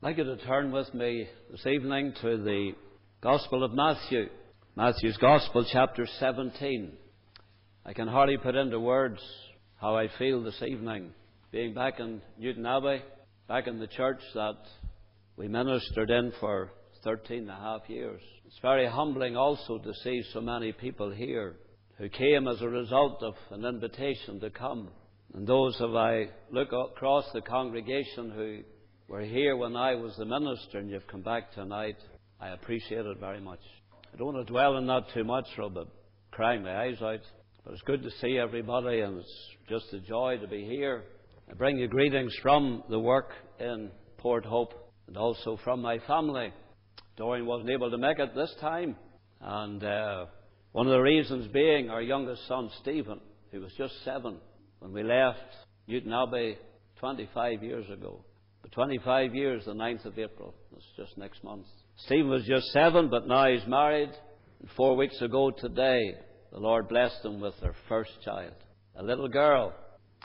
I'd like you to turn with me this evening to the Gospel of Matthew. Matthew's Gospel, chapter 17. I can hardly put into words how I feel this evening, being back in Newton Abbey, back in the church that we ministered in for 13 and a half years. It's very humbling also to see so many people here who came as a result of an invitation to come. And those of I look across the congregation who were here when I was the minister and you've come back tonight, I appreciate it very much. I don't want to dwell on that too much, Rob, but crying my eyes out. But it's good to see everybody, and it's just a joy to be here. I bring you greetings from the work in Port Hope and also from my family. Dorian wasn't able to make it this time, and one of the reasons being our youngest son, Stephen, who was just 7 when we left Newton Abbey 25 years ago. But 25 years, the 9th of April. That's just next month. Stephen was just 7, but now he's married. And 4 weeks ago today, the Lord blessed him with their first child, a little girl.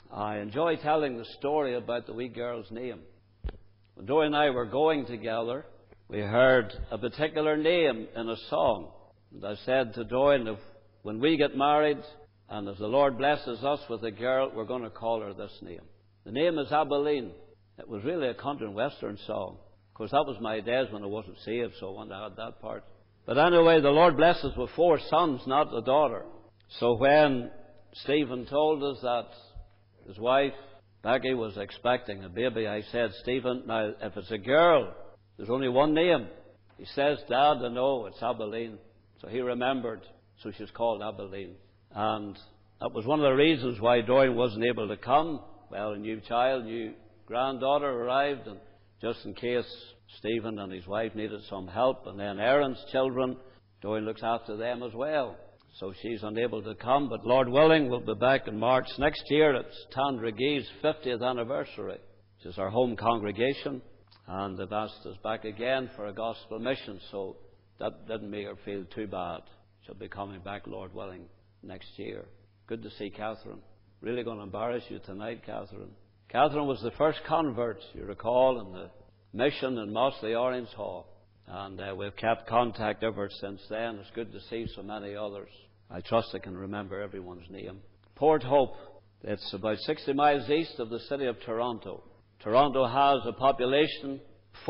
I enjoy telling the story about the wee girl's name. When Dorian and I were going together, we heard a particular name in a song. And I said to Dorian, if when we get married, and if the Lord blesses us with a girl, we're going to call her this name. The name is Abilene. It was really a country and western song. Of course, that was my days when I wasn't saved, so I wanted to add that part. But anyway, the Lord blessed us with 4 sons, not a daughter. So when Stephen told us that his wife, Becky, was expecting a baby, I said, Stephen, now, if it's a girl, there's only one name. He says, Dad, I know, it's Abilene. So he remembered, so she's called Abilene. And that was one of the reasons why Dorian wasn't able to come. Well, a new child, new granddaughter arrived, and just in case Stephen and his wife needed some help, and then Aaron's children, Dorian looks after them as well. So she's unable to come, but Lord willing, we'll be back in March next year. It's Tandragee's 50th anniversary, which is our home congregation, and they've asked us back again for a gospel mission, so that didn't make her feel too bad. She'll be coming back, Lord willing, next year. Good to see Catherine. Really going to embarrass you tonight, Catherine. Catherine was the first convert, you recall, in the mission in Mossley Orange Hall. And we've kept contact ever since then. It's good to see so many others. I trust I can remember everyone's name. Port Hope. It's about 60 miles east of the city of Toronto. Toronto has a population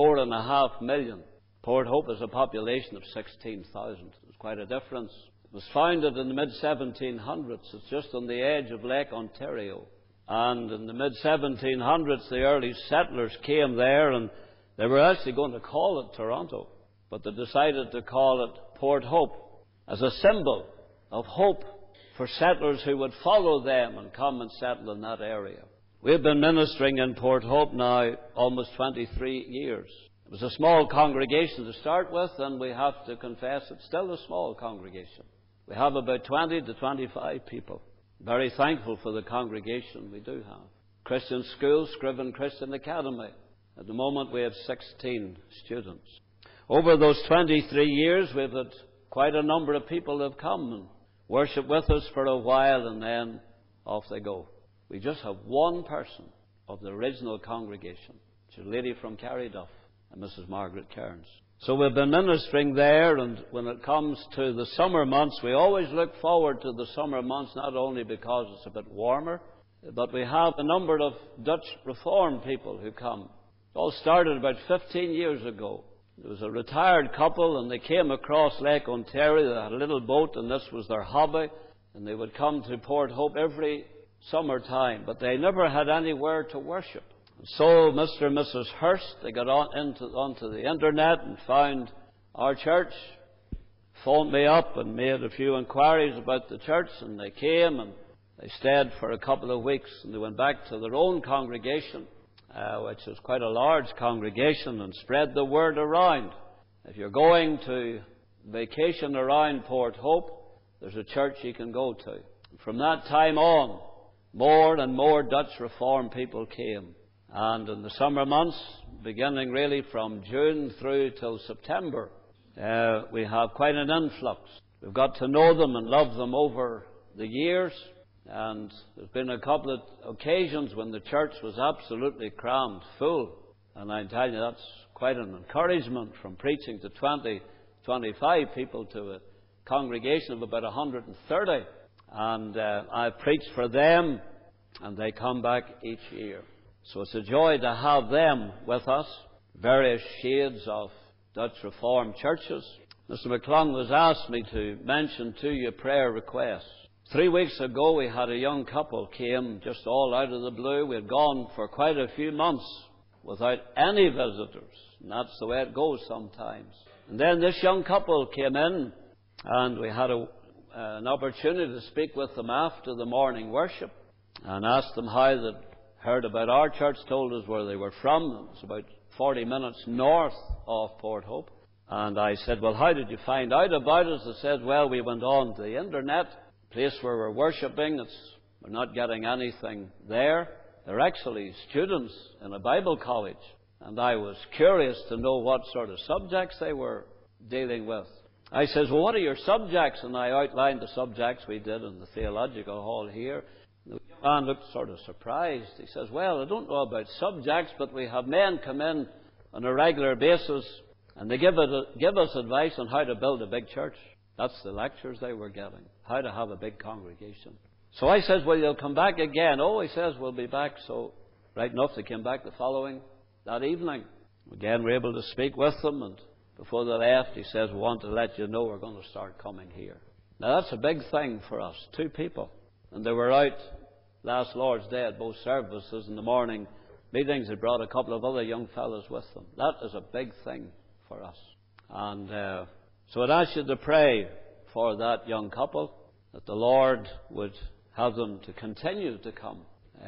4.5 million. Port Hope has a population of 16,000. There's quite a difference. It was founded in the mid-1700s. It's just on the edge of Lake Ontario. And in the mid-1700s, the early settlers came there, and they were actually going to call it Toronto, but they decided to call it Port Hope as a symbol of hope for settlers who would follow them and come and settle in that area. We've been ministering in Port Hope now almost 23 years. It was a small congregation to start with, and we have to confess it's still a small congregation. We have about 20 to 25 people. Very thankful for the congregation we do have. Christian School, Scriven Christian Academy. At the moment we have 16 students. Over those 23 years we've had quite a number of people who have come and worshipped with us for a while, and then off they go. We just have one person of the original congregation. She's a lady from Carryduff, and Mrs. Margaret Cairns. So we've been ministering there, and when it comes to the summer months, we always look forward to the summer months, not only because it's a bit warmer, but we have a number of Dutch Reformed people who come. It all started about 15 years ago. There was a retired couple, and they came across Lake Ontario. They had a little boat, and this was their hobby, and they would come to Port Hope every summertime, but they never had anywhere to worship. So Mr. and Mrs. Hurst, they got onto the internet and found our church, phoned me up and made a few inquiries about the church, and they came and they stayed for a couple of weeks, and they went back to their own congregation, which was quite a large congregation, and spread the word around. If you're going to vacation around Port Hope, there's a church you can go to. And from that time on, more and more Dutch Reformed people came. And in the summer months, beginning really from June through till September, we have quite an influx. We've got to know them and love them over the years, and there's been a couple of occasions when the church was absolutely crammed full, And I tell you, that's quite an encouragement from preaching to 20, 25 people to a congregation of about 130. And I preach for them, and they come back each year. So it's a joy to have them with us. Various shades of Dutch Reformed churches. Mr. McClung has asked me to mention to you prayer requests. 3 weeks ago we had a young couple came just all out of the blue. We had gone for quite a few months without any visitors. And that's the way it goes sometimes. And then this young couple came in, and we had an opportunity to speak with them after the morning worship and asked them how they'd heard about our church, told us where they were from. It's about 40 minutes north of Port Hope. And I said, well, how did you find out about us? They said, well, we went on to the internet, place where we're worshipping. We're not getting anything there. They're actually students in a Bible college. And I was curious to know what sort of subjects they were dealing with. I says, well, what are your subjects? And I outlined the subjects we did in the theological hall here. The man looked sort of surprised. He says, well, I don't know about subjects, but we have men come in on a regular basis, and they give us advice on how to build a big church. That's the lectures they were getting, how to have a big congregation. So I says, well, you'll come back again. Oh, he says, we'll be back. So right enough, they came back that evening. Again, we're able to speak with them, and before they left, he says, we want to let you know we're going to start coming here. Now, that's a big thing for us, 2 people. And they were out last Lord's Day at both services. In the morning meetings, they brought a couple of other young fellows with them. That is a big thing for us. And so I'd ask you to pray for that young couple, that the Lord would have them to continue to come,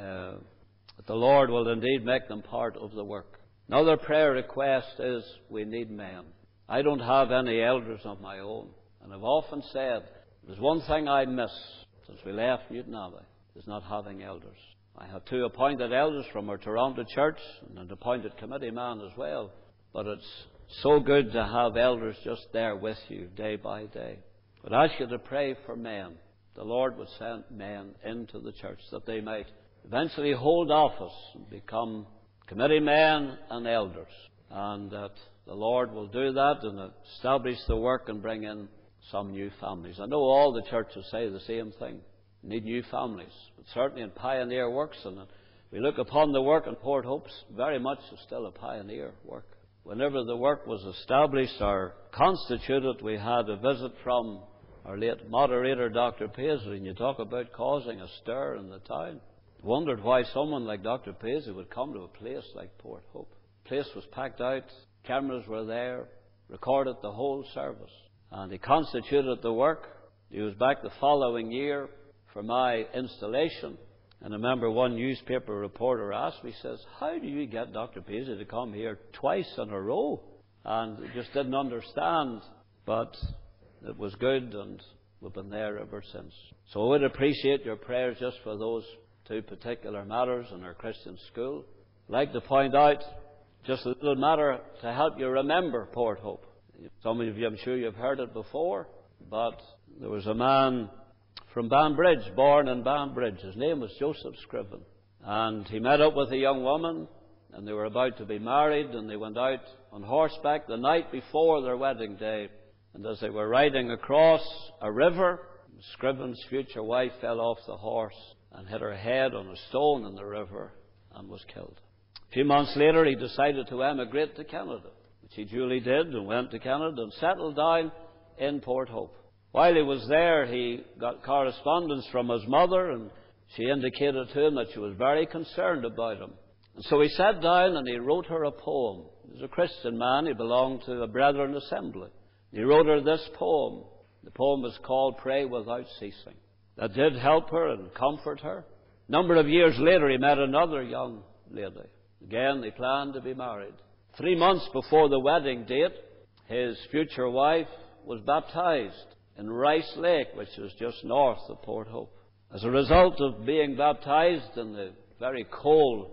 that the Lord will indeed make them part of the work. Another prayer request is we need men. I don't have any elders of my own, and I've often said there's one thing I miss since we left Newton Abbey, is not having elders. I have 2 appointed elders from our Toronto church and an appointed committee man as well, but it's so good to have elders just there with you day by day. But I ask you to pray for men. The Lord would send men into the church that they might eventually hold office and become committee men and elders, and that the Lord will do that and establish the work and bring in some new families. I know all the churches say the same thing. We need new families, but certainly in pioneer works, and we look upon the work in Port Hope very much as still a pioneer work. Whenever the work was established or constituted, we had a visit from our late moderator, Dr. Paisley, and you talk about causing a stir in the town. Wondered why someone like Dr. Paisley would come to a place like Port Hope. The place was packed out, cameras were there, recorded the whole service. And he constituted the work. He was back the following year for my installation. And I remember one newspaper reporter asked me, says, how do you get Dr. Paisley to come here twice in a row? And I just didn't understand. But it was good, and we've been there ever since. So I would appreciate your prayers just for those 2 particular matters in our Christian school. I'd like to point out just a little matter to help you remember Port Hope. Some of you, I'm sure you've heard it before, but there was a man from Banbridge, born in Banbridge. His name was Joseph Scriven. And he met up with a young woman, and they were about to be married, and they went out on horseback the night before their wedding day. And as they were riding across a river, Scriven's future wife fell off the horse and hit her head on a stone in the river and was killed. A few months later, he decided to emigrate to Canada, which he duly did, and went to Canada and settled down in Port Hope. While he was there, he got correspondence from his mother, and she indicated to him that she was very concerned about him. And so he sat down and he wrote her a poem. He was a Christian man. He belonged to a Brethren assembly. He wrote her this poem. The poem was called Pray Without Ceasing. That did help her and comfort her. A number of years later, he met another young lady. Again, they planned to be married. 3 months before the wedding date, his future wife was baptized in Rice Lake, which is just north of Port Hope. As a result of being baptized in the very cold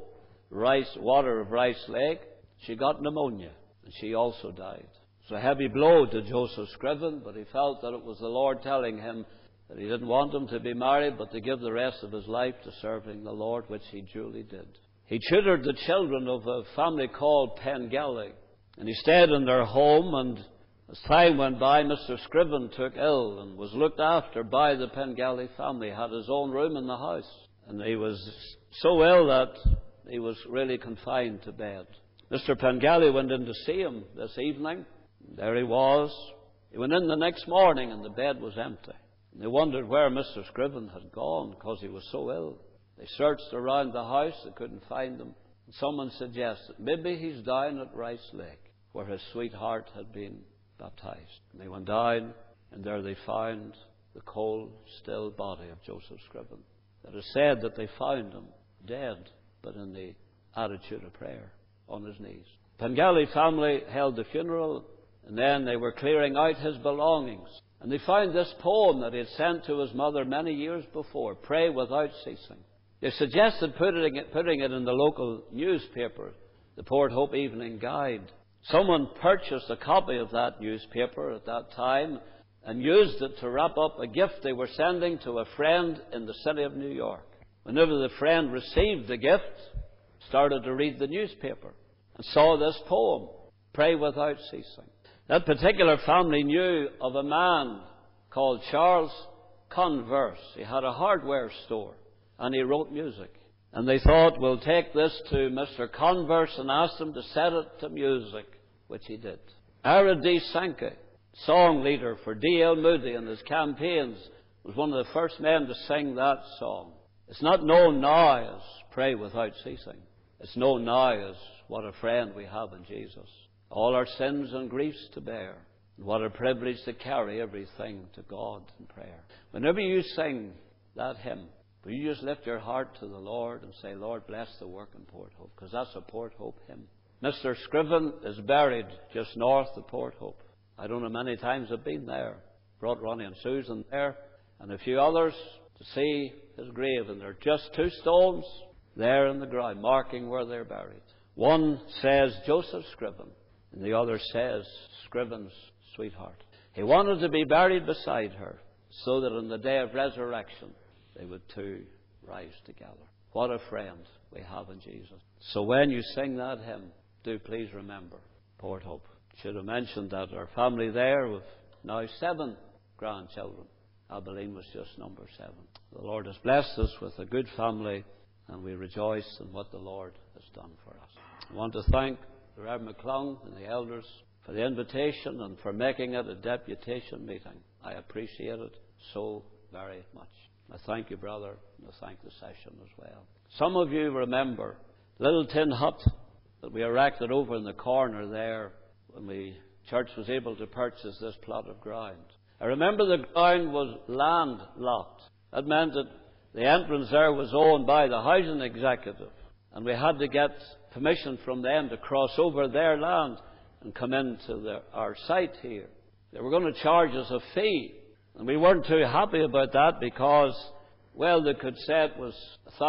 water of Rice Lake, she got pneumonia, and she also died. It was a heavy blow to Joseph Scriven, but he felt that it was the Lord telling him that he didn't want him to be married, but to give the rest of his life to serving the Lord, which he duly did. He tutored the children of a family called Pengelly, and he stayed in their home, and as time went by, Mr. Scriven took ill and was looked after by the Pengelly family. He had his own room in the house, and he was so ill that he was really confined to bed. Mr. Pengelly went in to see him this evening. There he was. He went in the next morning, and the bed was empty. And they wondered where Mr. Scriven had gone, because he was so ill. They searched around the house. They couldn't find him. And someone suggested, maybe he's down at Rice Lake, where his sweetheart had been baptized. And they went down, and there they found the cold, still body of Joseph Scriven. It is said that they found him dead, but in the attitude of prayer, on his knees. Pengelly family held the funeral, and then they were clearing out his belongings. And they found this poem that he had sent to his mother many years before, Pray Without Ceasing. They suggested putting it in the local newspaper, the Port Hope Evening Guide. Someone purchased a copy of that newspaper at that time and used it to wrap up a gift they were sending to a friend in the city of New York. Whenever the friend received the gift, started to read the newspaper and saw this poem, Pray Without Ceasing. That particular family knew of a man called Charles Converse. He had a hardware store, and he wrote music. And they thought, we'll take this to Mr. Converse and ask him to set it to music, which he did. Ara D. Sankey, song leader for D.L. Moody and his campaigns, was one of the first men to sing that song. It's not known now as Pray Without Ceasing. It's known now as what a friend we have in Jesus. All our sins and griefs to bear. And what a privilege to carry everything to God in prayer. Whenever you sing that hymn, will you just lift your heart to the Lord and say, Lord, bless the work in Port Hope, because that's a Port Hope hymn. Mr. Scriven is buried just north of Port Hope. I don't know many times I've been there. Brought Ronnie and Susan there and a few others to see his grave, and there are just 2 stones there in the ground marking where they're buried. One says Joseph Scriven, and the other says Scriven's sweetheart. He wanted to be buried beside her so that on the day of resurrection they would two rise together. What a friend we have in Jesus. So when you sing that hymn, do please remember Port Hope. Should have mentioned that our family there with now 7 grandchildren. Abilene was just number 7. The Lord has blessed us with a good family, and we rejoice in what the Lord has done for us. I want to thank the Reverend McClung and the elders for the invitation and for making it a deputation meeting. I appreciate it so very much. I thank you, brother, and I thank the session as well. Some of you remember the little tin hut that we erected over in the corner there when the church was able to purchase this plot of ground. I remember the ground was landlocked. That meant that the entrance there was owned by the housing executive, and we had to get permission from them to cross over their land and come into our site here. They were going to charge us a fee, and we weren't too happy about that because, well, they could say it was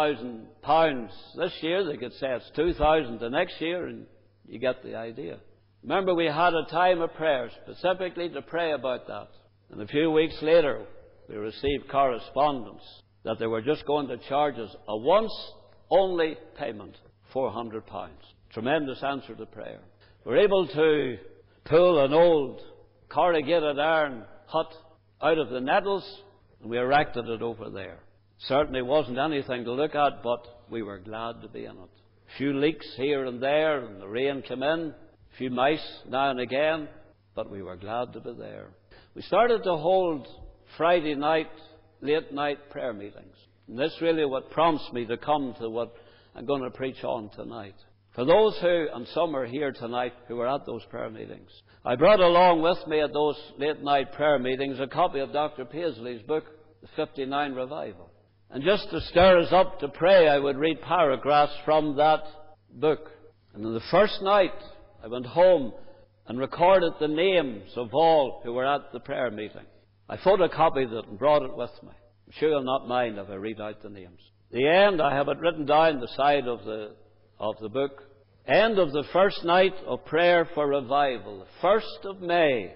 £1,000 this year, they could say it's £2,000 the next year, and you get the idea. Remember, we had a time of prayer specifically to pray about that. And a few weeks later, we received correspondence that they were just going to charge us a once-only payment, £400. Tremendous answer to prayer. We were able to pull an old corrugated iron hut out of the nettles, and we erected it over there. Certainly wasn't anything to look at, but we were glad to be in it. A few leaks here and there, and the rain came in. A few mice now and again, but we were glad to be there. We started to hold Friday night, late night prayer meetings. And this really what prompts me to come to what I'm going to preach on tonight. For those who, and some are here tonight, who were at those prayer meetings, I brought along with me at those late night prayer meetings a copy of Dr. Paisley's book, The 59 Revival. And just to stir us up to pray, I would read paragraphs from that book. And on the first night, I went home and recorded the names of all who were at the prayer meeting. I photocopied it and brought it with me. I'm sure you'll not mind if I read out the names. The end, I have it written down the side of the book. End of the first night of prayer for revival, the 1st of May,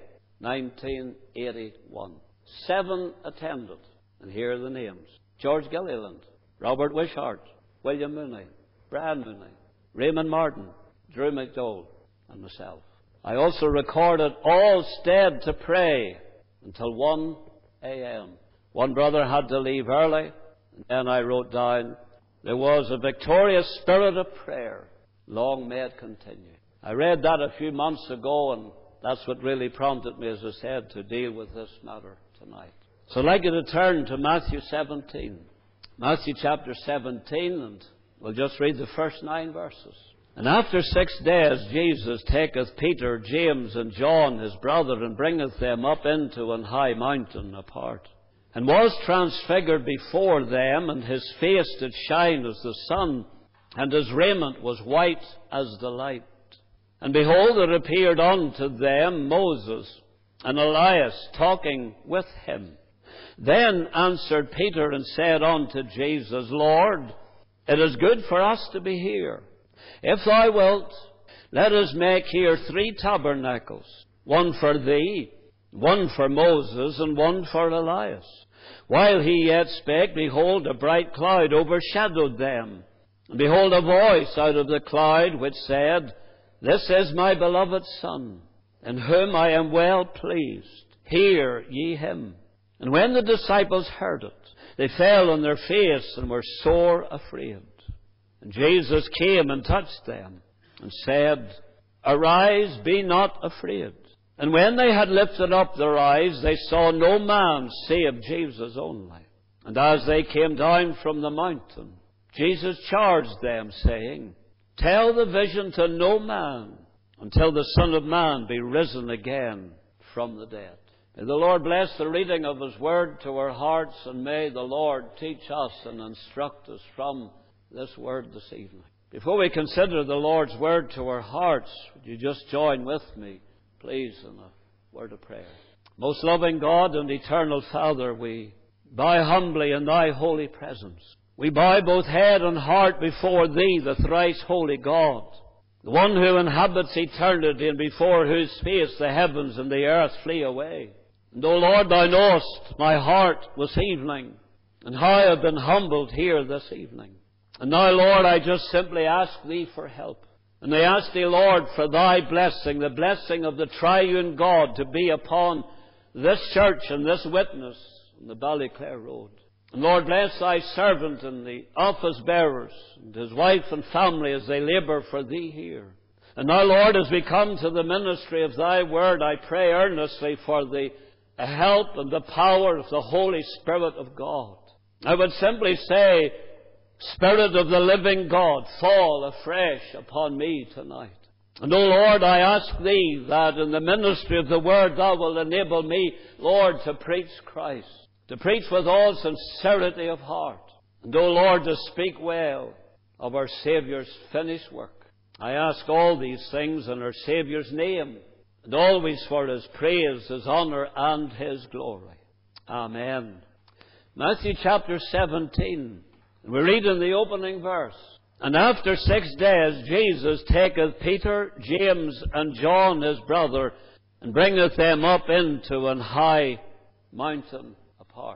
1981. 7 attended. And here are the names. George Gilliland, Robert Wishart, William Mooney, Brian Mooney, Raymond Martin, Drew McDowell, and myself. I also recorded all stayed to pray until 1 a.m. One brother had to leave early, and then I wrote down, there was a victorious spirit of prayer, long may it continue. I read that a few months ago, and that's what really prompted me, as I said, to deal with this matter tonight. So I'd like you to turn to Matthew 17. Matthew chapter 17, and we'll just read the first 9 verses. And after 6 days Jesus taketh Peter, James, and John his brother, and bringeth them up into an high mountain apart, and was transfigured before them, and his face did shine as the sun, and his raiment was white as the light. And behold, there appeared unto them Moses and Elias talking with him. Then answered Peter and said unto Jesus, Lord, it is good for us to be here. If thou wilt, let us make here 3 tabernacles, one for thee, one for Moses, and one for Elias. While he yet spake, behold, a bright cloud overshadowed them. And behold, a voice out of the cloud which said, This is my beloved Son, in whom I am well pleased. Hear ye him. And when the disciples heard it, they fell on their face and were sore afraid. And Jesus came and touched them, and said, Arise, be not afraid. And when they had lifted up their eyes, they saw no man save Jesus only. And as they came down from the mountain, Jesus charged them, saying, Tell the vision to no man, until the Son of Man be risen again from the dead. May the Lord bless the reading of His Word to our hearts, and may the Lord teach us and instruct us from this Word this evening. Before we consider the Lord's Word to our hearts, would you just join with me, please, in a word of prayer. Most loving God and eternal Father, we bow humbly in Thy holy presence. We bow both head and heart before Thee, the thrice holy God, the one who inhabits eternity, and before whose face the heavens and the earth flee away. And, O Lord, Thou knowest my heart this evening, and how I have been humbled here this evening. And now, Lord, I just simply ask Thee for help. And I ask Thee, Lord, for Thy blessing, the blessing of the triune God, to be upon this church and this witness on the Ballyclare Road. And Lord, bless Thy servant and the office bearers and his wife and family as they labour for Thee here. And now, Lord, as we come to the ministry of Thy Word, I pray earnestly for the help and the power of the Holy Spirit of God. I would simply say, Spirit of the living God, fall afresh upon me tonight. And, O Lord, I ask Thee that in the ministry of the Word Thou will enable me, Lord, to preach Christ, to preach with all sincerity of heart, and, O Lord, to speak well of our Saviour's finished work. I ask all these things in our Saviour's name, and always for His praise, His honour, and His glory. Amen. Matthew chapter 17. We read in the opening verse, And after 6 days Jesus taketh Peter, James, and John his brother, and bringeth them up into an high mountain apart.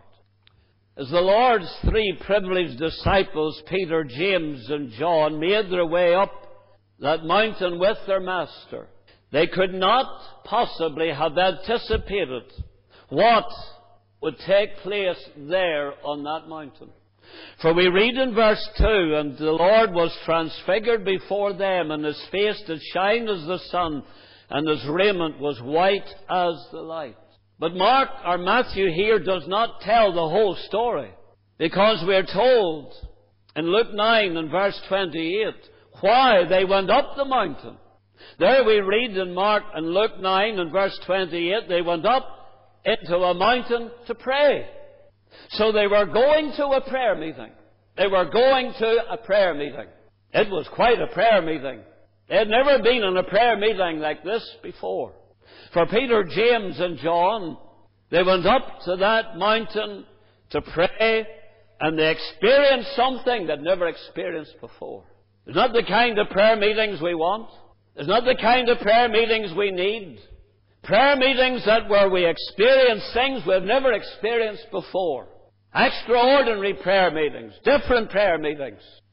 As the Lord's 3 privileged disciples, Peter, James, and John, made their way up that mountain with their Master, they could not possibly have anticipated what would take place there on that mountain. For we read in verse 2, And the Lord was transfigured before them, and His face did shine as the sun, and His raiment was white as the light. But Mark, or Matthew here, does not tell the whole story, because we are told in Luke 9 and verse 28 why they went up the mountain. There we read in Mark and Luke 9 and verse 28, they went up into a mountain to pray. So they were going to a prayer meeting. They were going to a prayer meeting. It was quite a prayer meeting. They had never been in a prayer meeting like this before. For Peter, James, and John, they went up to that mountain to pray, and they experienced something they'd never experienced before. It's not the kind of prayer meetings we want. It's not the kind of prayer meetings we need. Prayer meetings where we experience things we've never experienced before. Extraordinary prayer meetings, different prayer meetings.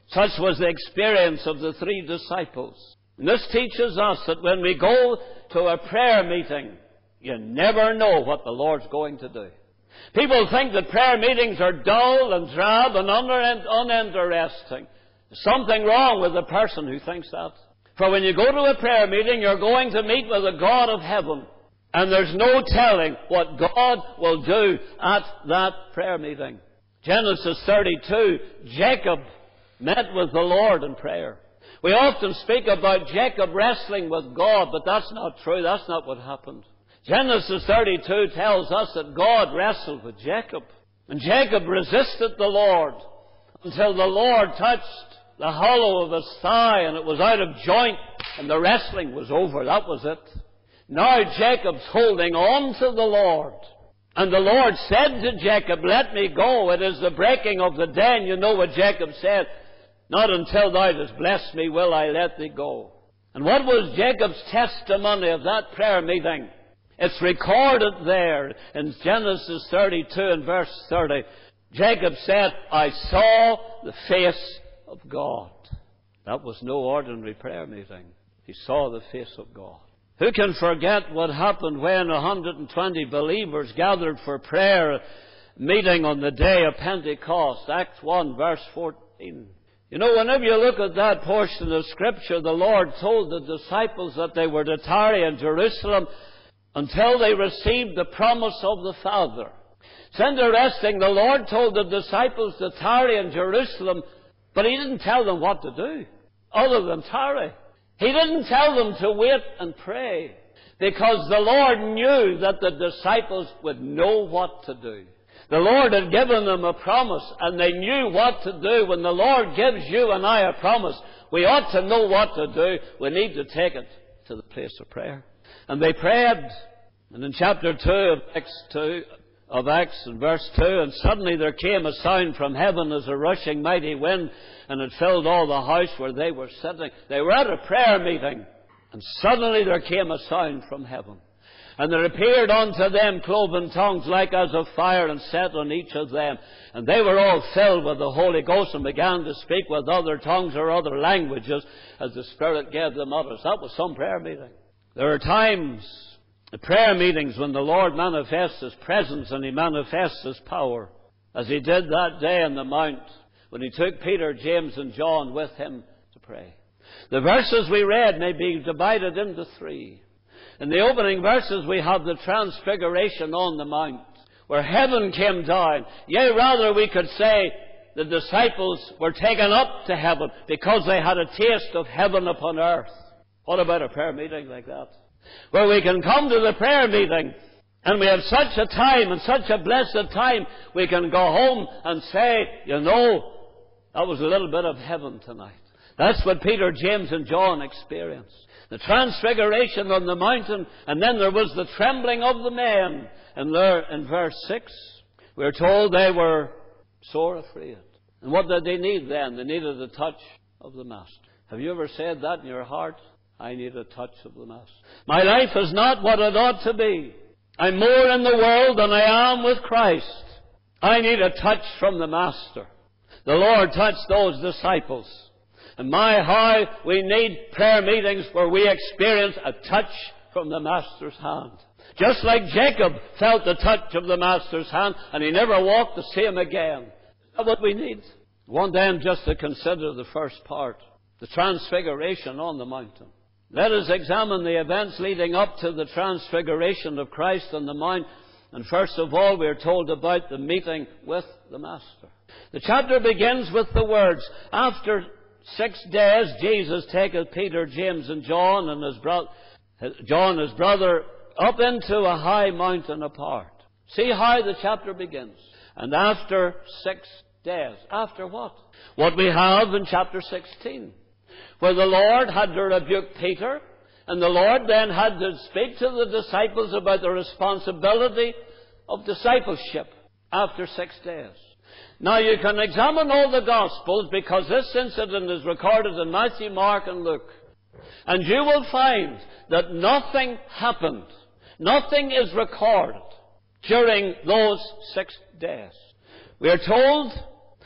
Such was the experience of the three disciples. And this teaches us that when we go to a prayer meeting, you never know what the Lord's going to do. People think that prayer meetings are dull and drab and uninteresting. There's something wrong with the person who thinks that. For when you go to a prayer meeting, you're going to meet with the God of heaven. And there's no telling what God will do at that prayer meeting. Genesis 32, Jacob met with the Lord in prayer. We often speak about Jacob wrestling with God, but that's not true. That's not what happened. Genesis 32 tells us that God wrestled with Jacob. And Jacob resisted the Lord until the Lord touched the hollow of his thigh and it was out of joint and the wrestling was over. That was it. Now Jacob's holding on to the Lord. And the Lord said to Jacob, "Let me go. It is the breaking of the day." And you know what Jacob said. "Not until thou hast blessed me will I let thee go." And what was Jacob's testimony of that prayer meeting? It's recorded there in Genesis 32 and verse 30. Jacob said, "I saw the face of God." That was no ordinary prayer meeting. He saw the face of God. Who can forget what happened when 120 believers gathered for prayer meeting on the day of Pentecost? Acts 1 verse 14. You know, whenever you look at that portion of Scripture, the Lord told the disciples that they were to tarry in Jerusalem until they received the promise of the Father. It's interesting, the Lord told the disciples to tarry in Jerusalem, but He didn't tell them what to do, other than tarry. He didn't tell them to wait and pray, because the Lord knew that the disciples would know what to do. The Lord had given them a promise, and they knew what to do. When the Lord gives you and I a promise, we ought to know what to do. We need to take it to the place of prayer. And they prayed. And in chapter 2 of Acts, in verse 2, "And suddenly there came a sound from heaven as a rushing mighty wind, and it filled all the house where they were sitting." They were at a prayer meeting, and suddenly there came a sound from heaven. "And there appeared unto them cloven tongues like as of fire, and sat on each of them. And they were all filled with the Holy Ghost, and began to speak with other tongues or other languages, as the Spirit gave them utterance." That was some prayer meeting. There are times, the prayer meetings, when the Lord manifests His presence and He manifests His power, as He did that day on the Mount, when He took Peter, James, and John with Him to pray. The verses we read may be divided into three. In the opening verses we have the transfiguration on the Mount, where heaven came down. Yea, rather we could say the disciples were taken up to heaven because they had a taste of heaven upon earth. What about a prayer meeting like that? Where we can come to the prayer meeting and we have such a time and such a blessed time, we can go home and say, "You know, that was a little bit of heaven tonight." That's what Peter, James, and John experienced. The transfiguration on the mountain, and then there was the trembling of the men. And there, in verse 6, we're told they were sore afraid. And what did they need then? They needed a touch of the Master. Have you ever said that in your heart? I need a touch of the Master. My life is not what it ought to be. I'm more in the world than I am with Christ. I need a touch from the Master. The Lord touched those disciples. And how we need prayer meetings where we experience a touch from the Master's hand. Just like Jacob felt the touch of the Master's hand and he never walked the same again. That's what we need. I want then just to consider the first part, the transfiguration on the mountain. Let us examine the events leading up to the transfiguration of Christ on the Mount. And first of all, we are told about the meeting with the Master. The chapter begins with the words, "After 6 days, Jesus taketh Peter, James, and John, and his brother, up into a high mountain apart." See how the chapter begins. And after 6 days. After what? What we have in chapter 16. Where the Lord had to rebuke Peter, and the Lord then had to speak to the disciples about the responsibility of discipleship after 6 days. Now you can examine all the Gospels because this incident is recorded in Matthew, Mark, and Luke. And you will find that nothing happened. Nothing is recorded during those 6 days. We are told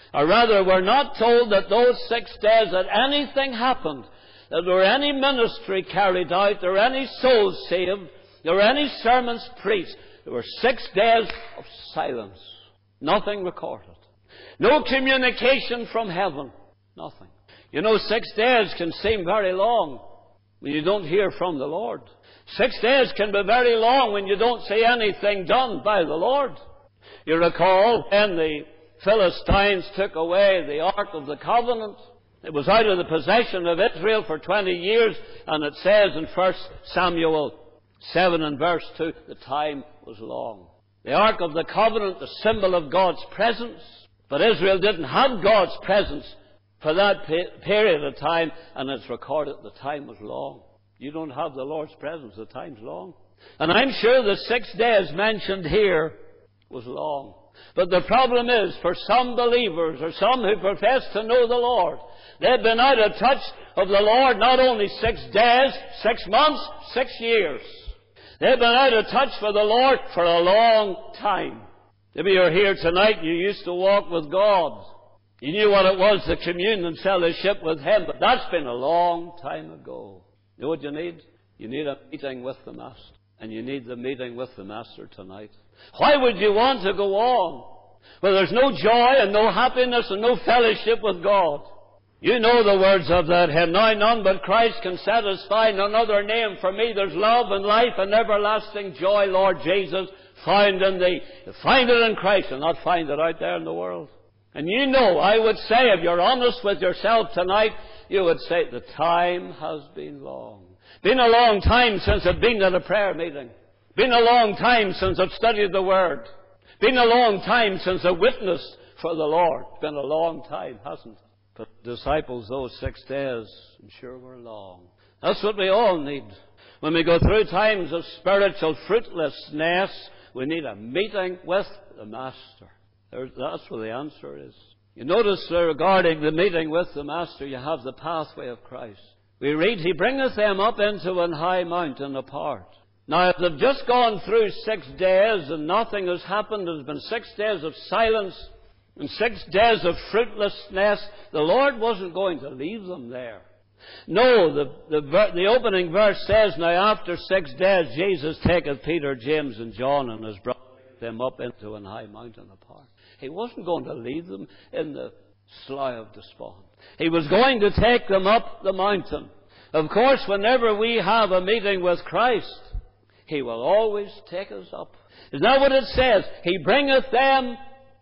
Or rather, we're not told that those 6 days that anything happened, that there were any ministry carried out, there were any souls saved, there were any sermons preached. There were 6 days of silence. Nothing recorded. No communication from heaven. Nothing. You know, 6 days can seem very long when you don't hear from the Lord. 6 days can be very long when you don't see anything done by the Lord. You recall when the Philistines took away the Ark of the Covenant. It was out of the possession of Israel for 20 years, and it says in 1 Samuel 7 and verse 2, the time was long. The Ark of the Covenant, the symbol of God's presence, but Israel didn't have God's presence for that period of time, and it's recorded the time was long. You don't have the Lord's presence, the time's long. And I'm sure the 6 days mentioned here was long. But the problem is, for some believers, or some who profess to know the Lord, they've been out of touch of the Lord not only 6 days, 6 months, 6 years. They've been out of touch for the Lord for a long time. Maybe you're here tonight, you used to walk with God. You knew what it was to commune and fellowship with Him, but that's been a long time ago. You know what you need? You need a meeting with the Master. And you need the meeting with the Master tonight. Why would you want to go on? Well, there's no joy and no happiness and no fellowship with God. You know the words of that hymn. Now none but Christ can satisfy, none other name for me. There's love and life and everlasting joy, Lord Jesus, found in Thee. Find it in Christ and not find it out there in the world. And you know, I would say, if you're honest with yourself tonight, you would say, the time has been long. Been a long time since I've been at a prayer meeting. Been a long time since I've studied the Word. Been a long time since I've witnessed for the Lord. Been a long time, hasn't it? But the disciples, those 6 days, I'm sure were long. That's what we all need. When we go through times of spiritual fruitlessness, we need a meeting with the Master. That's where the answer is. You notice regarding the meeting with the Master, you have the pathway of Christ. We read, He bringeth them up into an high mountain apart. Now, if they've just gone through 6 days and nothing has happened, there's been 6 days of silence and 6 days of fruitlessness, the Lord wasn't going to leave them there. No, the opening verse says, Now after 6 days Jesus taketh Peter, James and John and has brought them up into an high mountain apart. He wasn't going to leave them in the slough of despond. He was going to take them up the mountain. Of course, whenever we have a meeting with Christ, He will always take us up. Isn't that what it says? He bringeth them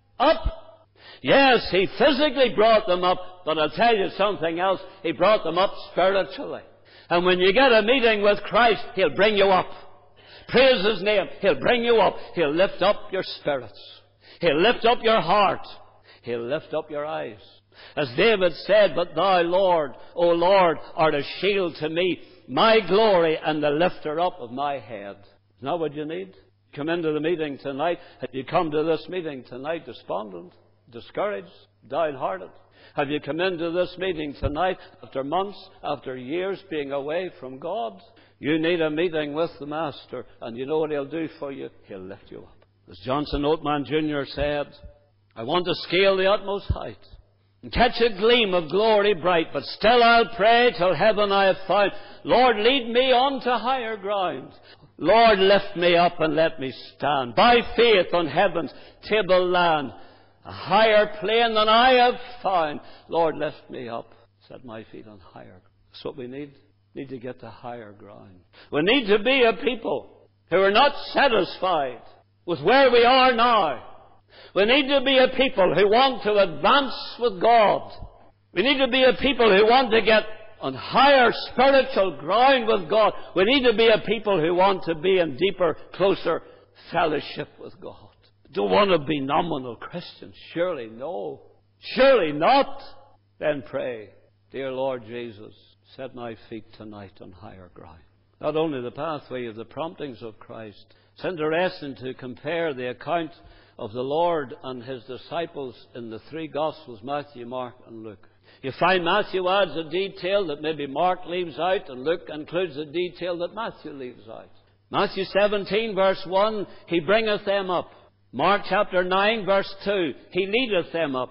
up. Yes, He physically brought them up, but I'll tell you something else. He brought them up spiritually. And when you get a meeting with Christ, He'll bring you up. Praise His name. He'll bring you up. He'll lift up your spirits. He'll lift up your heart. He'll lift up your eyes. As David said, But Thou, Lord, O Lord, art a shield to me, my glory and the lifter up of my head. Isn't that what you need? Come into the meeting tonight. Have you come to this meeting tonight despondent, discouraged, downhearted? Have you come into this meeting tonight after months, after years being away from God? You need a meeting with the Master, and you know what He'll do for you? He'll lift you up. As Johnson Oatman Jr. said, I want to scale the utmost height and catch a gleam of glory bright, but still I'll pray till heaven I have found. Lord, lead me on to higher ground. Lord, lift me up and let me stand by faith on heaven's table land, a higher plane than I have found. Lord, lift me up, set my feet on higher ground. That's what we need. We need to get to higher ground. We need to be a people who are not satisfied with where we are now. We need to be a people who want to advance with God. We need to be a people who want to get on higher spiritual ground with God. We need to be a people who want to be in deeper, closer fellowship with God. Don't want to be nominal Christians. Surely no. Surely not. Then pray, Dear Lord Jesus, set my feet tonight on higher ground. Not only the pathway of the promptings of Christ. It's interesting to compare the account of the Lord and His disciples in the 3 Gospels, Matthew, Mark and Luke. You find Matthew adds a detail that maybe Mark leaves out, and Luke includes a detail that Matthew leaves out. Matthew 17 verse 1, He bringeth them up. Mark chapter 9 verse 2, He leadeth them up.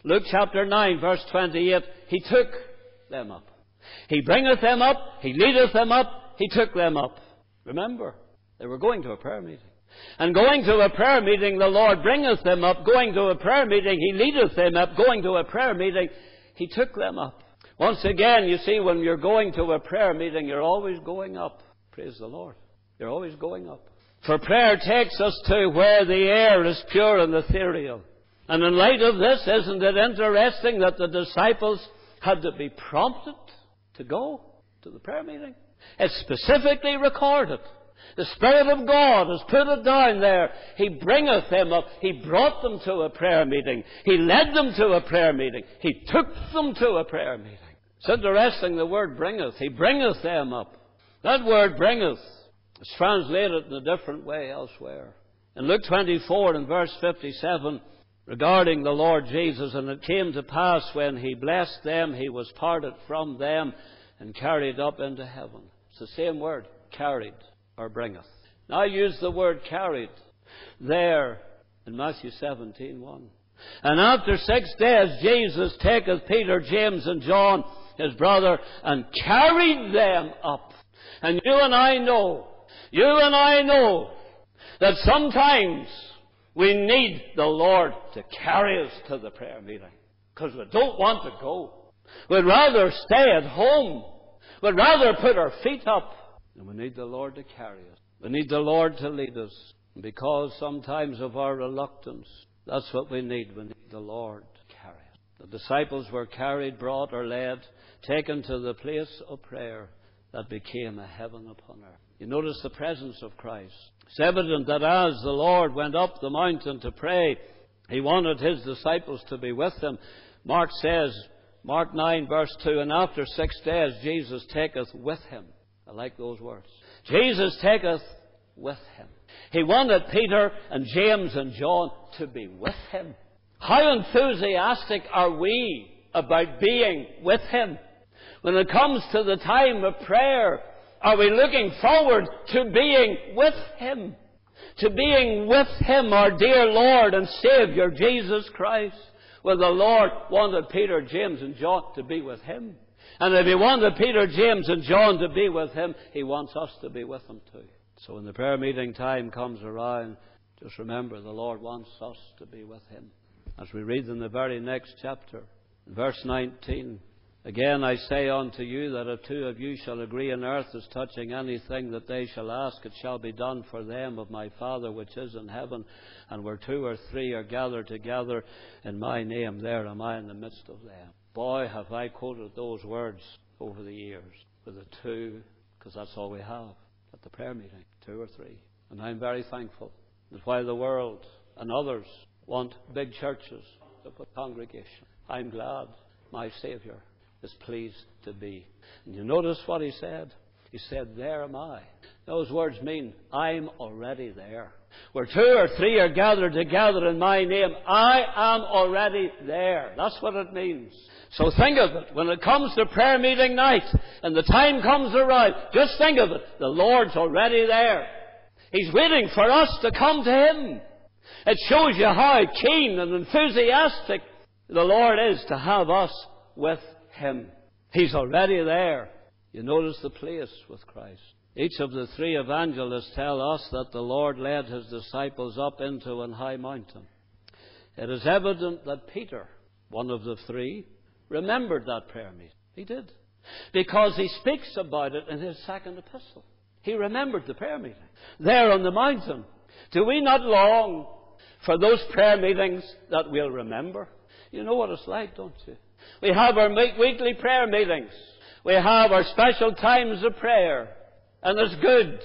Luke chapter 9, verse 28, He took them up. He bringeth them up, He leadeth them up, He took them up. Remember, they were going to a prayer meeting. And going to a prayer meeting, the Lord bringeth them up. Going to a prayer meeting, He leadeth them up. Going to a prayer meeting, He took them up. Once again, you see, when you're going to a prayer meeting, you're always going up. Praise the Lord. You're always going up. For prayer takes us to where the air is pure and ethereal. And in light of this, isn't it interesting that the disciples had to be prompted to go to the prayer meeting? It's specifically recorded. The Spirit of God has put it down there. He bringeth them up. He brought them to a prayer meeting. He led them to a prayer meeting. He took them to a prayer meeting. It's interesting, the word bringeth. He bringeth them up. That word bringeth is translated in a different way elsewhere. In Luke 24 and verse 57, regarding the Lord Jesus, and it came to pass when He blessed them, He was parted from them and carried up into heaven. It's the same word, carried or bringeth. Now I use the word carried there in Matthew 17:1. And after 6 days Jesus taketh Peter, James and John, his brother, and carried them up. And you and I know that sometimes we need the Lord to carry us to the prayer meeting, because we don't want to go. We'd rather stay at home. We'd rather put our feet up. And we need the Lord to carry us. We need the Lord to lead us. And because sometimes of our reluctance, that's what we need. We need the Lord to carry us. The disciples were carried, brought or led, taken to the place of prayer that became a heaven upon earth. You notice the presence of Christ. It's evident that as the Lord went up the mountain to pray, He wanted His disciples to be with Him. Mark says, Mark 9 verse 2, and after 6 days Jesus taketh with Him. I like those words. Jesus taketh with Him. He wanted Peter and James and John to be with Him. How enthusiastic are we about being with Him? When it comes to the time of prayer, are we looking forward to being with Him? To being with Him, our dear Lord and Savior, Jesus Christ. Well, the Lord wanted Peter, James and John to be with Him. And if He wanted Peter, James and John to be with Him, He wants us to be with Him too. So when the prayer meeting time comes around, just remember the Lord wants us to be with Him. As we read in the very next chapter, verse 19, again I say unto you that if 2 of you shall agree on earth as touching anything that they shall ask, it shall be done for them of my Father which is in heaven. And where 2 or 3 are gathered together in my name, there am I in the midst of them. Boy, have I quoted those words over the years with the 2, because that's all we have at the prayer meeting, 2 or 3. And I'm very thankful that while the world and others want big churches to put congregation, I'm glad my Saviour is pleased to be. And you notice what He said? He said, there am I. Those words mean I'm already there. Where 2 or 3 are gathered together in my name, I am already there. That's what it means. So think of it. When it comes to prayer meeting night and the time comes around, just think of it. The Lord's already there. He's waiting for us to come to Him. It shows you how keen and enthusiastic the Lord is to have us with Him. He's already there. You notice the place with Christ. Each of the 3 evangelists tell us that the Lord led His disciples up into an high mountain. It is evident that Peter, one of the 3, remembered that prayer meeting. He did. Because he speaks about it in his 2nd epistle. He remembered the prayer meeting there on the mountain. Do we not long for those prayer meetings that we'll remember? You know what it's like, don't you? We have our weekly prayer meetings. We have our special times of prayer. And it's good.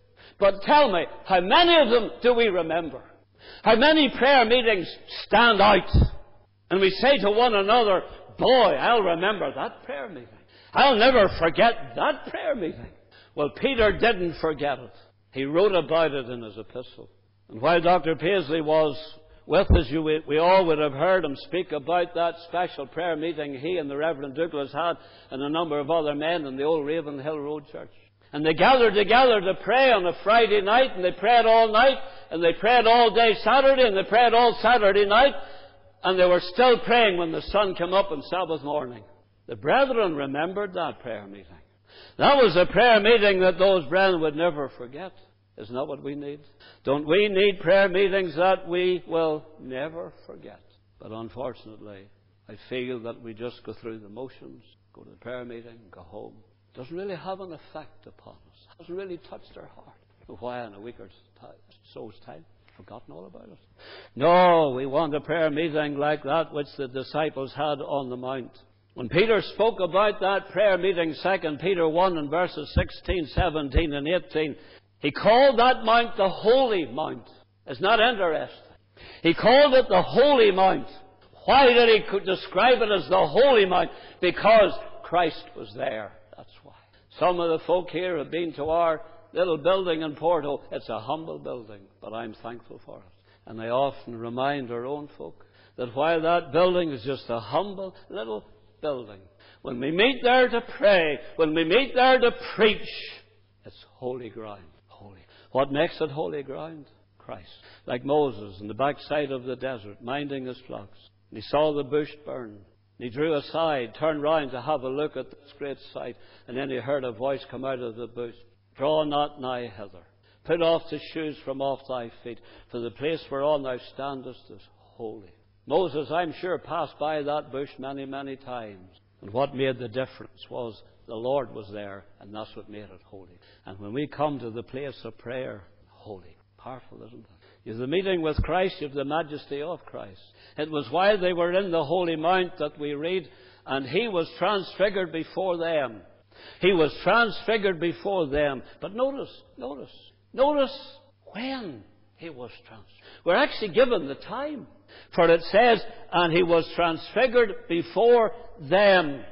But tell me, how many of them do we remember? How many prayer meetings stand out? And we say to one another, boy, I'll remember that prayer meeting. I'll never forget that prayer meeting. Well, Peter didn't forget it. He wrote about it in his epistle. And while Dr. Paisley was with us, we all would have heard him speak about that special prayer meeting he and the Reverend Douglas had and a number of other men in the old Ravenhill Road Church. And they gathered together to pray on a Friday night, and they prayed all night, and they prayed all day Saturday, and they prayed all Saturday night. and they were still praying when the sun came up on Sabbath morning. The brethren remembered that prayer meeting. That was a prayer meeting that those brethren would never forget. Isn't that what we need? Don't we need prayer meetings that we will never forget? But unfortunately, I feel that we just go through the motions, go to the prayer meeting, go home. It doesn't really have an effect upon us. It doesn't really touch their heart. Why, in a week or so's time, forgotten all about it? No, we want a prayer meeting like that which the disciples had on the mount. When Peter spoke about that prayer meeting, 2 Peter 1 and verses 16, 17 and 18, he called that mount the Holy Mount. It's not interesting. He called it the Holy Mount. Why did he describe it as the Holy Mount? Because Christ was there. That's why. Some of the folk here have been to our little building in Porto. It's a humble building, but I'm thankful for it. And I often remind our own folk that while that building is just a humble little building, when we meet there to pray, when we meet there to preach, it's holy ground. Holy. What makes it holy ground? Christ. Like Moses in the backside of the desert, minding his flocks. And he saw the bush burn. And he drew aside, turned round to have a look at this great sight. And then he heard a voice come out of the bush. Draw not nigh hither. Put off the shoes from off thy feet, for the place whereon thou standest is holy. Moses, I'm sure, passed by that bush many, many times. And what made the difference was the Lord was there, and that's what made it holy. And when we come to the place of prayer, holy. Powerful, isn't it? You have the meeting with Christ, you have the majesty of Christ. It was while they were in the Holy Mount that we read, and he was transfigured before them. He was transfigured before them. But notice when he was transfigured. We're actually given the time. For it says, and he was transfigured before them.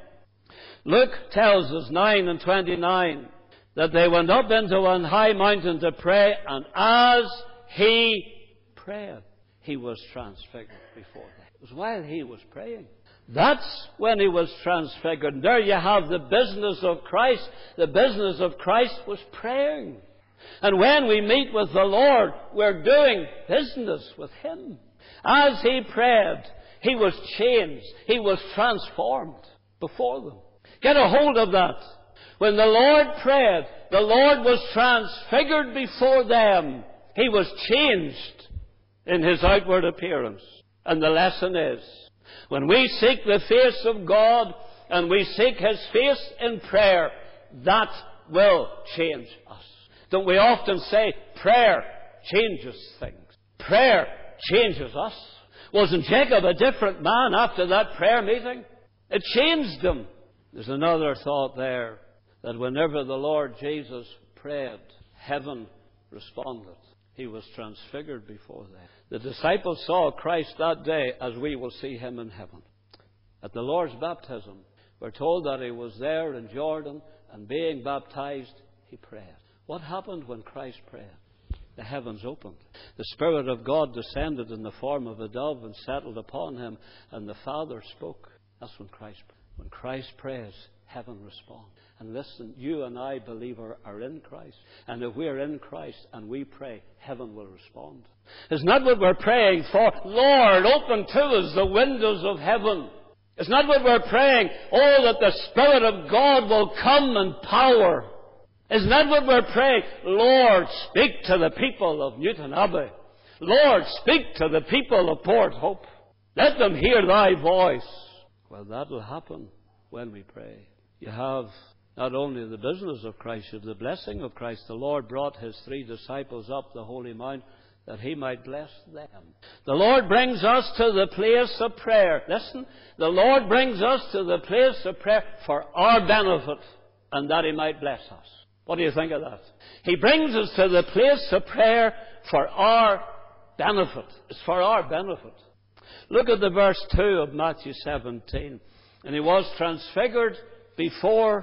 Luke tells us, 9 and 29, that they went up into an high mountain to pray, and as he prayed, he was transfigured before them. It was while he was praying. That's when he was transfigured. And there you have the business of Christ. The business of Christ was praying. And when we meet with the Lord, we're doing business with him. As he prayed, he was changed. He was transformed before them. Get a hold of that. When the Lord prayed, the Lord was transfigured before them. He was changed in his outward appearance. And the lesson is, when we seek the face of God and we seek his face in prayer, that will change us. Don't we often say, prayer changes things? Prayer changes us. Wasn't Jacob a different man after that prayer meeting? It changed him. There's another thought there, that whenever the Lord Jesus prayed, heaven responded. He was transfigured before them. The disciples saw Christ that day as we will see him in heaven. At the Lord's baptism, we're told that he was there in Jordan, and being baptized, he prayed. What happened when Christ prayed? The heavens opened. The Spirit of God descended in the form of a dove and settled upon him, and the Father spoke. That's when Christ prayed. When Christ prays, heaven responds. And listen, you and I, believer, are in Christ. And if we're in Christ and we pray, heaven will respond. Isn't that what we're praying for? Lord, open to us the windows of heaven. Isn't that what we're praying? Oh, that the Spirit of God will come in power. Isn't that what we're praying? Lord, speak to the people of Newton Abbey. Lord, speak to the people of Port Hope. Let them hear thy voice. Well, that will happen when we pray. You have not only the business of Christ, you have the blessing of Christ. The Lord brought his 3 disciples up the Holy Mount that he might bless them. The Lord brings us to the place of prayer. Listen, the Lord brings us to the place of prayer for our benefit and that he might bless us. What do you think of that? He brings us to the place of prayer for our benefit. It's for our benefit. Look at the verse 2 of Matthew 17. And he was transfigured before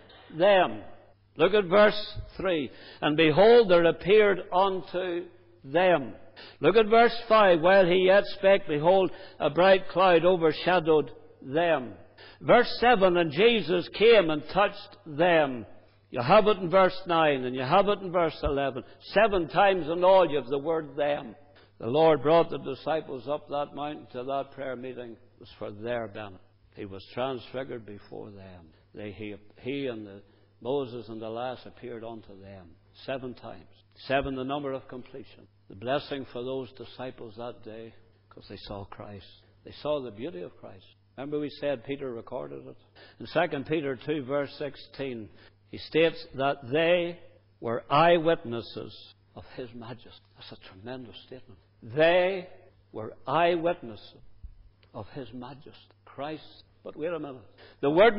them. Look at verse 3. And behold, there appeared unto them. Look at verse 5. While he yet spake, behold, a bright cloud overshadowed them. Verse 7. And Jesus came and touched them. You have it in verse 9 and you have it in verse 11. 7 times in all you have the word them. The Lord brought the disciples up that mountain to that prayer meeting. It was for their benefit. He was transfigured before them. He and Moses and Elias appeared unto them 7 times. 7, the number of completion. The blessing for those disciples that day, because they saw Christ. They saw the beauty of Christ. Remember we said Peter recorded it? In 2 Peter 2, verse 16, he states that they were eyewitnesses of His majesty. That's a tremendous statement. They were eyewitnesses of His majesty. Christ. But wait a minute. The word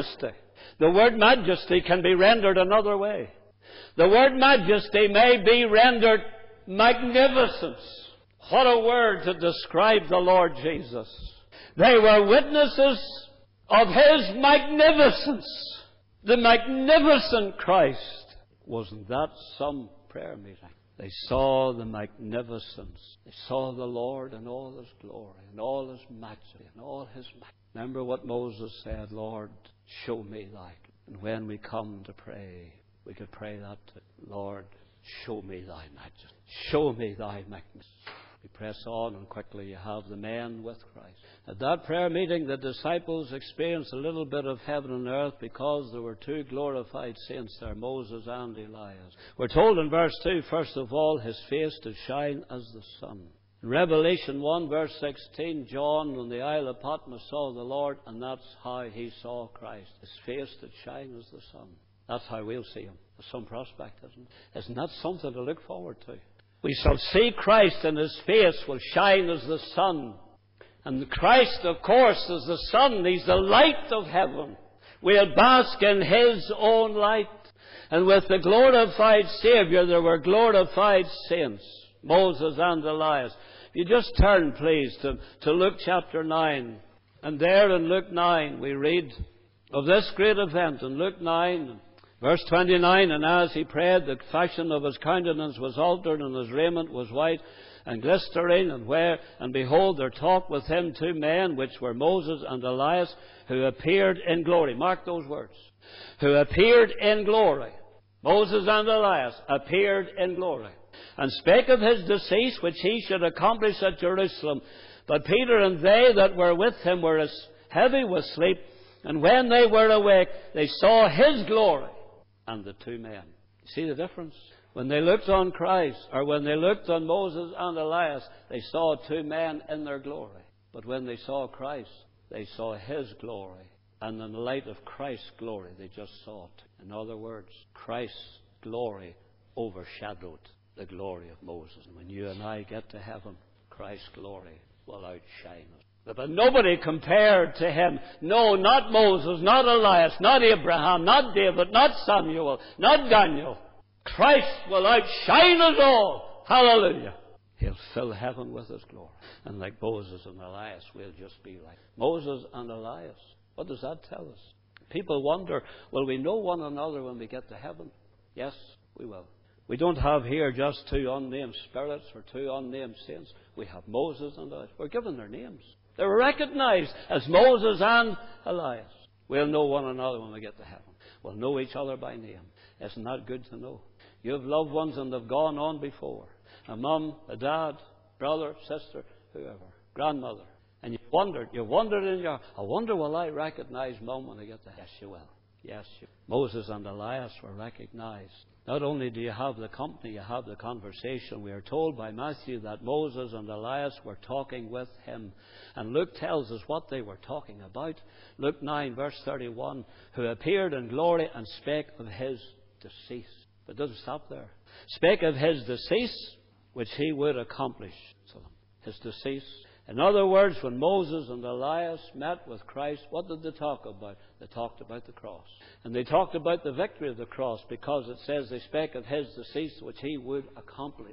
majesty can be rendered another way. The word majesty may be rendered magnificence. What a word to describe the Lord Jesus. They were witnesses of His magnificence. The magnificent Christ. Wasn't that some prayer meeting? They saw the magnificence. They saw the Lord in all His glory, in all His majesty, in all His majesty. Remember what Moses said, Lord, show me thy. And when we come to pray, we could pray that too. Lord, show me thy majesty. Show me thy magnificence. We press on, and quickly you have the men with Christ. At that prayer meeting, the disciples experienced a little bit of heaven and earth because there were 2 glorified saints there, Moses and Elias. We're told in verse 2, first of all, His face did shine as the sun. In Revelation 1, verse 16, John on the Isle of Patmos saw the Lord, and that's how he saw Christ. His face did shine as the sun. That's how we'll see Him. There's some prospect, isn't it? Isn't that something to look forward to? We shall see Christ, and His face will shine as the sun. And Christ, of course, is the sun. He's the light of heaven. We'll bask in His own light. And with the glorified Saviour, there were glorified saints, Moses and Elias. You just turn, please, to Luke chapter 9. And there in Luke 9, we read of this great event. In Luke 9, verse 29, and as he prayed, the fashion of his countenance was altered, and his raiment was white and glistering. And behold, there talked with him 2 men, which were Moses and Elias, who appeared in glory. Mark those words. Who appeared in glory. Moses and Elias appeared in glory. And spake of His decease, which He should accomplish at Jerusalem. But Peter and they that were with him were as heavy with sleep. And when they were awake, they saw His glory and the 2 men. You see the difference? When they looked on Christ, or when they looked on Moses and Elias, they saw 2 men in their glory. But when they saw Christ, they saw His glory. And in the light of Christ's glory, they just saw it. In other words, Christ's glory overshadowed the glory of Moses. And when you and I get to heaven, Christ's glory will outshine us. But nobody compared to Him. No, not Moses, not Elias, not Abraham, not David, not Samuel, not Daniel. Christ will outshine us all. Hallelujah. He'll fill heaven with His glory. And like Moses and Elias, we'll just be like Moses and Elias. What does that tell us? People wonder, will we know one another when we get to heaven? Yes, we will. We don't have here just 2 unnamed spirits or 2 unnamed saints. We have Moses and Elias. We're given their names. They were recognized as Moses and Elias. We'll know one another when we get to heaven. We'll know each other by name. Isn't that good to know? You have loved ones and they've gone on before. A mum, a dad, brother, sister, whoever, grandmother. And you wondered in your, I wonder will I recognize Mum when I get there? Yes, you will. Yes, you will. Moses and Elias were recognized. Not only do you have the company, you have the conversation. We are told by Matthew that Moses and Elias were talking with him. And Luke tells us what they were talking about. Luke 9, verse 31, who appeared in glory and spake of His decease. But it doesn't stop there. Spake of His decease, which He would accomplish. So, His decease. In other words, when Moses and Elias met with Christ, what did they talk about? They talked about the cross. And they talked about the victory of the cross, because it says they spake of His decease, which He would accomplish.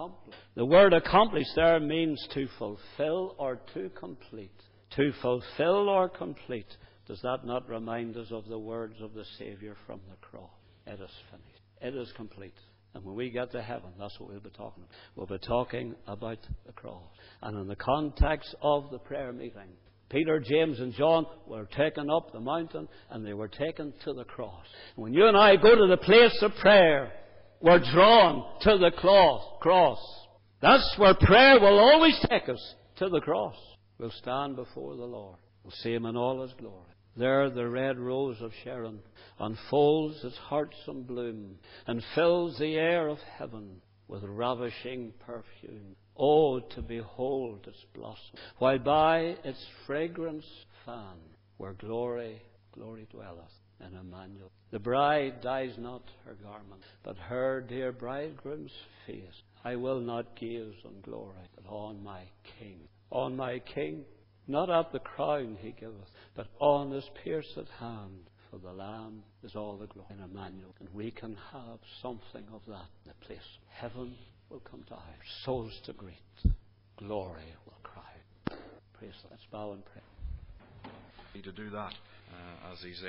The word accomplish there means to fulfill or to complete. To fulfill or complete. Does that not remind us of the words of the Saviour from the cross? It is finished. It is complete. And when we get to heaven, that's what we'll be talking about. We'll be talking about the cross. And in the context of the prayer meeting, Peter, James, and John were taken up the mountain, and they were taken to the cross. When you and I go to the place of prayer, we're drawn to the cross. That's where prayer will always take us, to the cross. We'll stand before the Lord. We'll see Him in all His glory. There the red rose of Sharon unfolds its heartsome bloom and fills the air of heaven with ravishing perfume. Oh, to behold its blossom, while by its fragrance fan, where glory dwelleth in Emmanuel. The bride dyes not her garment, but her dear bridegroom's face. I will not gaze on glory, but on my King. On my King, not at the crown He giveth, but on His pierced hand. For the Lamb is all the glory in Emmanuel. And we can have something of that in the place. Heaven will come down, souls to greet, glory will cry. Praise the Lord. Let's bow and pray. To do that as He's